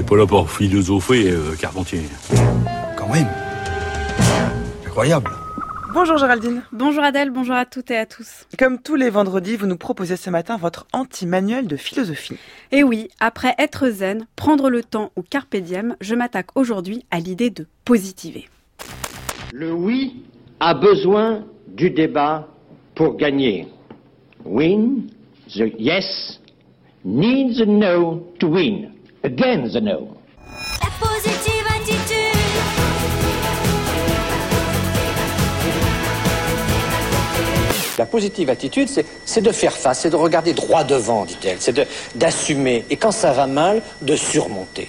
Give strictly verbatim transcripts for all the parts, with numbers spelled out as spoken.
n'est pas là pour philosopher, euh, Carpentier. Quand même. Incroyable. Bonjour Géraldine. Bonjour Adèle, bonjour à toutes et à tous. Comme tous les vendredis, vous nous proposez ce matin votre anti-manuel de philosophie. Et oui, après être zen, prendre le temps ou carpe diem, je m'attaque aujourd'hui à l'idée de positiver. Le oui a besoin du débat pour gagner. Win, the yes, needs a no to win. Again the no. La positive attitude. La positive attitude, c'est, c'est de faire face, c'est de regarder droit devant, dit-elle. C'est de, d'assumer, et quand ça va mal, de surmonter.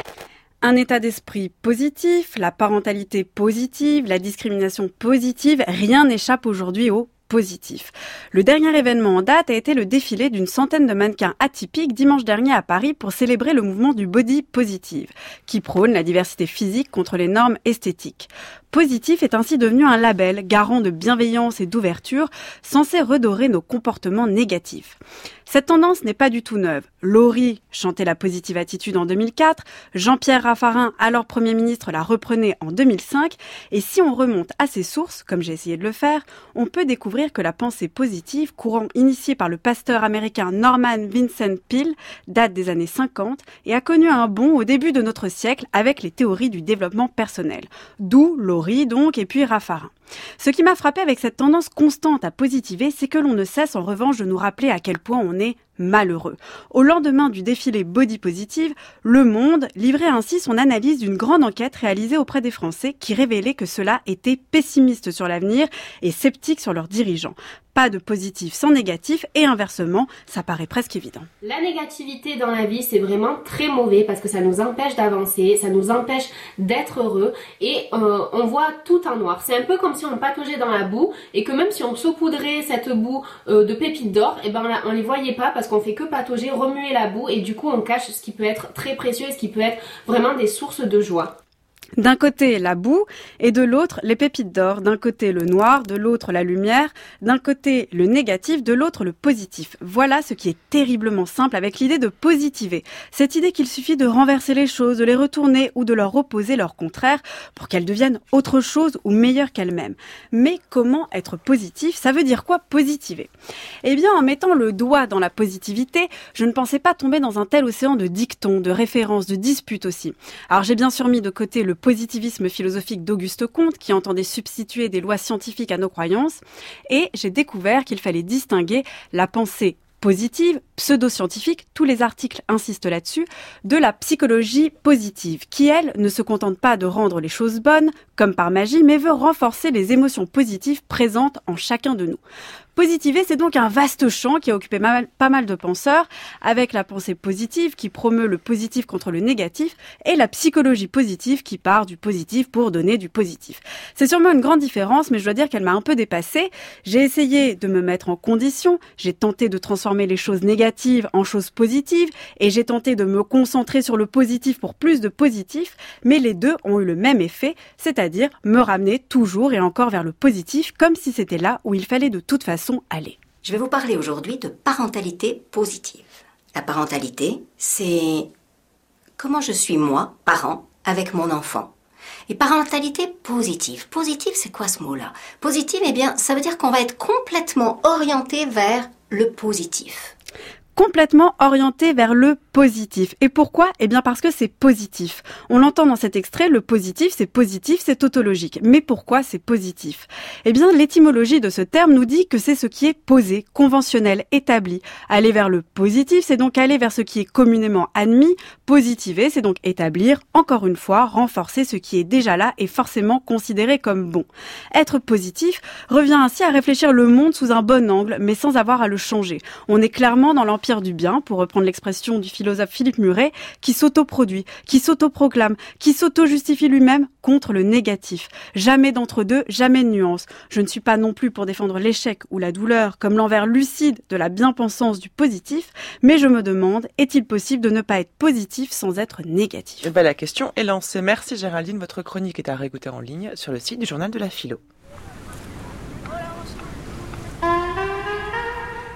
Un état d'esprit positif, la parentalité positive, la discrimination positive, rien n'échappe aujourd'hui au positif. Le dernier événement en date a été le défilé d'une centaine de mannequins atypiques dimanche dernier à Paris pour célébrer le mouvement du body positive, qui prône la diversité physique contre les normes esthétiques. Positif est ainsi devenu un label garant de bienveillance et d'ouverture, censé redorer nos comportements négatifs. Cette tendance n'est pas du tout neuve. Laurie chantait la positive attitude en deux mille quatre, Jean-Pierre Raffarin, alors Premier ministre, la reprenait en deux mille cinq, et si on remonte à ses sources, comme j'ai essayé de le faire, on peut découvrir que la pensée positive, courant initié par le pasteur américain Norman Vincent Peale, date des années cinquante et a connu un bond au début de notre siècle avec les théories du développement personnel. D'où Laurie donc, et puis Raffarin. Ce qui m'a frappé avec cette tendance constante à positiver, c'est que l'on ne cesse en revanche de nous rappeler à quel point on est malheureux. Au lendemain du défilé Body Positive, Le Monde livrait ainsi son analyse d'une grande enquête réalisée auprès des Français qui révélait que ceux-là étaient pessimistes sur l'avenir et sceptiques sur leurs dirigeants. Pas de positif sans négatif et inversement, ça paraît presque évident. La négativité dans la vie, c'est vraiment très mauvais parce que ça nous empêche d'avancer, ça nous empêche d'être heureux et euh, on voit tout en noir. C'est un peu comme si on pataugeait dans la boue et que même si on saupoudrait cette boue euh, de pépites d'or, et ben on les voyait pas parce qu'on fait que patauger, remuer la boue et du coup on cache ce qui peut être très précieux et ce qui peut être vraiment des sources de joie. D'un côté, la boue, et de l'autre, les pépites d'or. D'un côté, le noir, de l'autre, la lumière. D'un côté, le négatif, de l'autre, le positif. Voilà ce qui est terriblement simple avec l'idée de positiver. Cette idée qu'il suffit de renverser les choses, de les retourner ou de leur opposer leur contraire pour qu'elles deviennent autre chose ou meilleures qu'elles-mêmes. Mais comment être positif? Ça veut dire quoi positiver? Eh bien, en mettant le doigt dans la positivité, je ne pensais pas tomber dans un tel océan de dictons, de références, de disputes aussi. Alors j'ai bien sûr mis de côté le positivisme philosophique d'Auguste Comte qui entendait substituer des lois scientifiques à nos croyances et j'ai découvert qu'il fallait distinguer la pensée positive, pseudo-scientifique, tous les articles insistent là-dessus, de la psychologie positive, qui, elle, ne se contente pas de rendre les choses bonnes, comme par magie, mais veut renforcer les émotions positives présentes en chacun de nous. Positiver, c'est donc un vaste champ qui a occupé mal, pas mal de penseurs, avec la pensée positive qui promeut le positif contre le négatif, et la psychologie positive qui part du positif pour donner du positif. C'est sûrement une grande différence, mais je dois dire qu'elle m'a un peu dépassée. J'ai essayé de me mettre en condition, j'ai tenté de transformer les choses négatives en choses positives, et j'ai tenté de me concentrer sur le positif pour plus de positif, mais les deux ont eu le même effet, c'est-à-dire me ramener toujours et encore vers le positif, comme si c'était là où il fallait de toute façon aller. Je vais vous parler aujourd'hui de parentalité positive. La parentalité, c'est comment je suis moi, parent, avec mon enfant. Et parentalité positive. Positive, c'est quoi ce mot-là? Positive, eh bien, ça veut dire qu'on va être complètement orienté vers le positif. Complètement orienté vers le positif. Et pourquoi? Eh bien parce que c'est positif. On l'entend dans cet extrait, le positif, c'est positif, c'est tautologique. Mais pourquoi c'est positif? Eh bien l'étymologie de ce terme nous dit que c'est ce qui est posé, conventionnel, établi. Aller vers le positif, c'est donc aller vers ce qui est communément admis. Positiver, c'est donc établir, encore une fois, renforcer ce qui est déjà là et forcément considéré comme bon. Être positif revient ainsi à réfléchir le monde sous un bon angle, mais sans avoir à le changer. On est clairement dans l'empire du bien, pour reprendre l'expression du philosophe Philippe Muret, qui s'autoproduit, qui s'autoproclame, qui s'auto-justifie lui-même contre le négatif. Jamais d'entre deux, jamais de nuance. Je ne suis pas non plus pour défendre l'échec ou la douleur comme l'envers lucide de la bien-pensance du positif, mais je me demande, est-il possible de ne pas être positif sans être négatif? Eh ben, la question est lancée. Merci Géraldine, votre chronique est à réécouter en ligne sur le site du Journal de la Philo.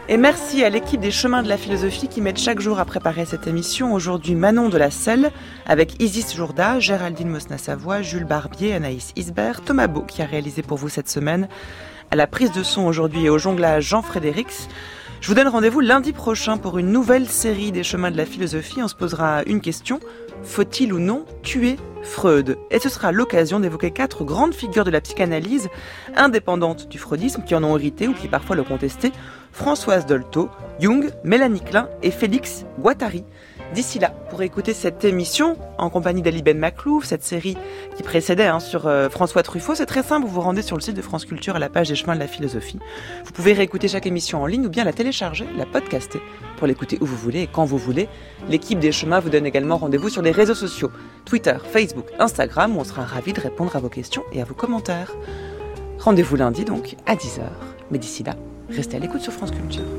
Et merci à l'équipe des Chemins de la Philosophie qui m'aide chaque jour à préparer cette émission. Aujourd'hui, Manon de la Selle, avec Isis Jourda, Géraldine Mosna-Savoie, Jules Barbier, Anaïs Isbert, Thomas Beau qui a réalisé pour vous cette semaine. À la prise de son aujourd'hui et au jonglage, Jean Frédérix. Je vous donne rendez-vous lundi prochain pour une nouvelle série des Chemins de la Philosophie. On se posera une question. Faut-il ou non tuer Freud ? Et ce sera l'occasion d'évoquer quatre grandes figures de la psychanalyse indépendantes du freudisme qui en ont hérité ou qui parfois le contestaient. Françoise Dolto, Jung, Mélanie Klein et Félix Guattari. D'ici là, pour écouter cette émission en compagnie d'Ali Ben Maklouf, cette série qui précédait hein, sur euh, François Truffaut, c'est très simple, vous vous rendez sur le site de France Culture à la page des Chemins de la Philosophie. Vous pouvez réécouter chaque émission en ligne ou bien la télécharger, la podcaster pour l'écouter où vous voulez et quand vous voulez. L'équipe des Chemins vous donne également rendez-vous sur les réseaux sociaux, Twitter, Facebook, Instagram, où on sera ravis de répondre à vos questions et à vos commentaires. Rendez-vous lundi donc à dix heures. Mais d'ici là, restez à l'écoute sur France Culture.